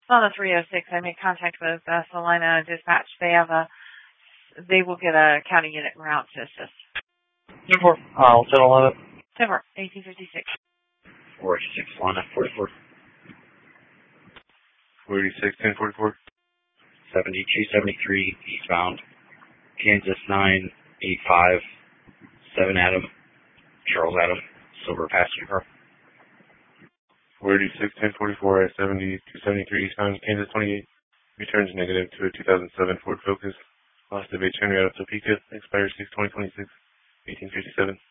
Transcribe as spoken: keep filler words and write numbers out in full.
on the three oh six, I made contact with uh, Salina Dispatch. They have a, they will get a county unit en route to assist. ten four. I'll settle on it. ten four, eighteen fifty-six. four eighty-six, Lana, forty-four. four eighty-six, ten forty-four. seventy-two seventy-three, eastbound. Kansas nine eight five, seven Adam. Charles Adam, silver passenger car. four eighty-six, ten forty-four at seventy-two seventy-three eastbound, Kansas twenty-eight. Returns negative to a two thousand seven Ford Focus. Lost of a Henry out of Topeka. Expires six twenty twenty-six. eighteen fifty-seven.